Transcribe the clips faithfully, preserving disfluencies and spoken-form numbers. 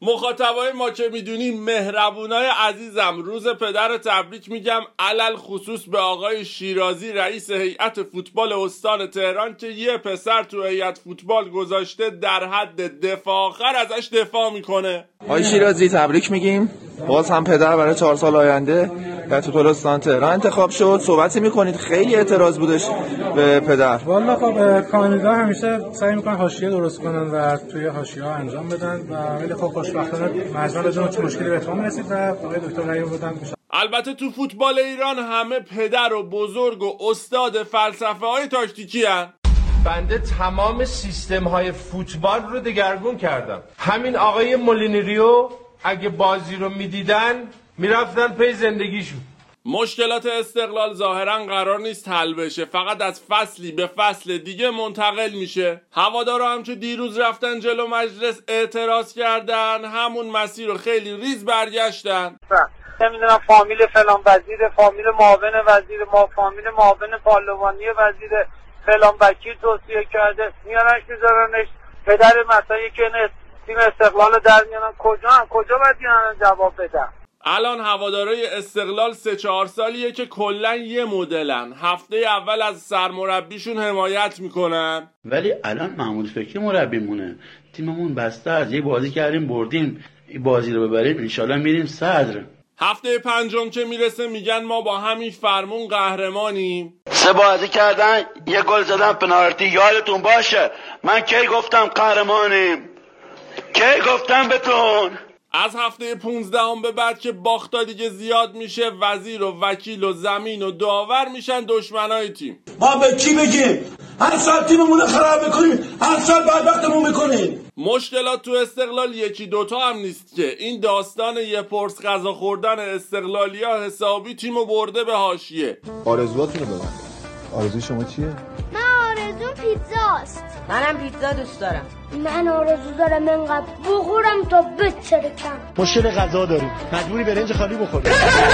مخاطبای ما که میدونیم مهربونای عزیزم، روز پدر تبریک میگم علل خصوص به آقای شیرازی رئیس هیئت فوتبال استان تهران که یه پسر تو هیئت فوتبال گذاشته در حد دفاع آخر ازش دفاع میکنه. آقای شیرازی تبریک میگیم، باز هم پدر برای چهار سال آینده در فوتبال استان تهران انتخاب شد. صحبتی میکنید، خیلی اعتراض بودش به پدر. والا خب کانادا همیشه سعی میکنن حاشیه درست کنن و توی حاشیه‌ها انجام بدن و ولی خب خوشبختانه مجموعه جون چه مشکلی به اتمام رسید و آقای دکتر رأی بودن. البته تو فوتبال ایران همه پدر و بزرگ و استاد فلسفه های تاکتیکی هن. بنده تمام سیستم های فوتبال رو دگرگون کردم. همین آقای مولینیریو اگه بازی رو میدیدن میرفتن پی زندگیشون. مشکلات استقلال ظاهرا قرار نیست حل بشه، فقط از فصلی به فصل دیگه منتقل میشه. هوادارا هم که دیروز رفتن جلو مجلس اعتراض کردن، همون مسیر رو خیلی ریز برگشتن. نمیدونم فامیل فلان وزیر، فامیل معاون وزیر، ما فامیل معاون پارلمانی وزیر فلان وکیل توصیه کرده، میارنش میذارنش پدر مسایی که تیم استقلال در میانن. کجا هم کجا باید میانن جواب بدن؟ الان هوادارای استقلال سه چهار سالیه که کلا یه مدلن، هفته اول از سرمربیشون حمایت میکنن، ولی الان محمود فکری مربی مونه. تیممون بسته از یه بازی کردیم بردیم، این بازی رو ببریم انشالله میریم صدر. هفته پنجم که میرسه میگن ما با همین فرمون قهرمانیم. سه بازی کردن یه گل زدن پنالتی. یادتون باشه من کی گفتم قهرمانیم؟ کی گفتم بهتون؟ از هفته پونزدهم به بعد که باختا دیگه زیاد میشه، وزیر و وکیل و زمین و داور میشن دشمنای تیم. ما به کی بگیم؟ هر سال تیممون رو خراب میکنیم، هر سال بدبختمون میکنیم. مشکلات تو استقلال یکی دوتا هم نیست که این داستان یه پرس غذا خوردن استقلالیا حسابی تیمو برده به حاشیه. آرزوهاتونو بگو. آرزوی شما چیه؟ من آرزوم پیتزاست. منم پیتزا دوست دارم. من آرزو دارم انقدر بخورم تا بترکم. مشکل غذا داریم، مجبوری برنج خالی بخوری.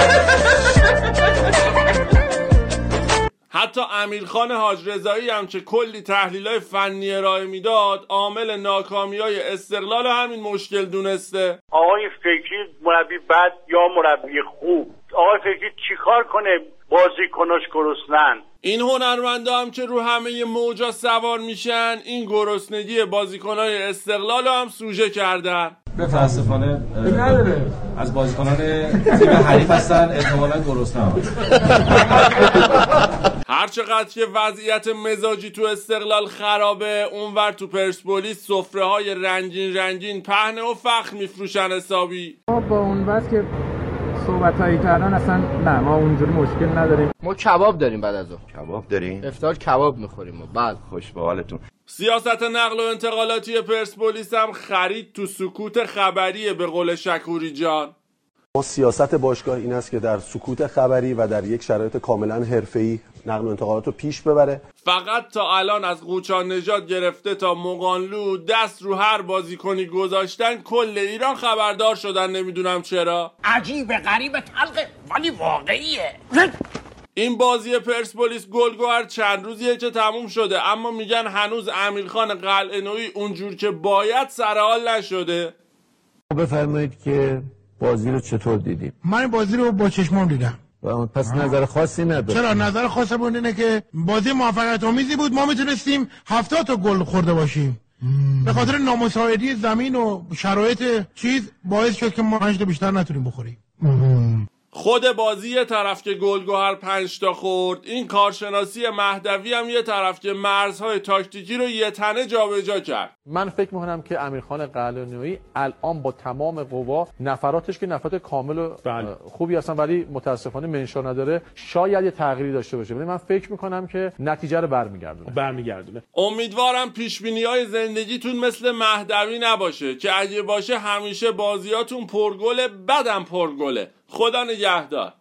حتی امیرخان حاج رضایی هم که کلی تحلیلای فنی ارائه میداد عامل ناکامیای استقلال همین مشکل دونسته. آقای فکری مربی بد یا مربی خوب؟ آقای فکری چیکار کنه بازیکناش گرسنن؟ این هنرمندا هم که رو همه موجا سوار میشن این گرسنگی بازیکنای استقلال هم سوژه کردن. متاسفانه از بازیکنان تیم حریف هستن، احتمالاً گرسنه. هر چقدر که وضعیت مزاجی تو استقلال خرابه، اونور تو پرسپولیس سفره های رنگین رنگین پهنه و فخر میفروشن حسابی. ما با اون وقت که صحبتایی کردن اصلا نه، ما اونجوری مشکل نداریم. ما کباب داریم بعد از اون. کباب داریم؟ افطار کباب میخوریم ما. بله خوش به حالتون. سیاست نقل و انتقالاتی پرسپولیس هم خرید تو سکوت خبریه به قول شکوری جان. ما سیاست باشگاه این است که در سکوت خبری و در یک شرایط کاملا حرفه‌ای نقل و انتقالات رو پیش ببره. فقط تا الان از قوچان نژاد گرفته تا مقانلو دست رو هر بازیکنی گذاشتن، کل ایران خبردار شدن، نمیدونم چرا. عجیب غریب تلقه ولی واقعیه. این بازی پرسپولیس گلگوهر چند روزیه که تموم شده، اما میگن هنوز امیرخان قلعه‌نویی اونجور که باید سرحال نشده. بفرمایید که بازی رو چطور دیدید؟ من بازی رو با چشمام دیدم. پس نظر خاصی نداره؟ چرا نظر خاصی بود اینه که بازی موفقیت آمیزی بود. ما میتونستیم هفتاد تا گل خورده باشیم. مم. به خاطر نامساعدی زمین و شرایط چیز باعث شد که ما پنج تا بیشتر نتونیم بخوریم. مم. خود بازی یه طرف که گلگوهر پنج تا خورد، این کارشناسی مهدوی هم یه طرف که مرزهای تاکتیکی رو یه تنه جابجا کرد. من فکر می‌کنم که امیرخان قلعه‌نویی الان با تمام قوا نفراتش که نفرات کامل و خوبی هستن ولی متاسفانه منشا نداره، شاید یه تغییری داشته باشه. ولی من فکر می‌کنم که نتیجه رو برمیگردونه. برمیگردونه. امیدوارم پیش‌بینی‌های زندگیتون مثل مهدوی نباشه که اگه باشه همیشه بازیاتون پرگل، بدم پرگله. خدا نگهدار.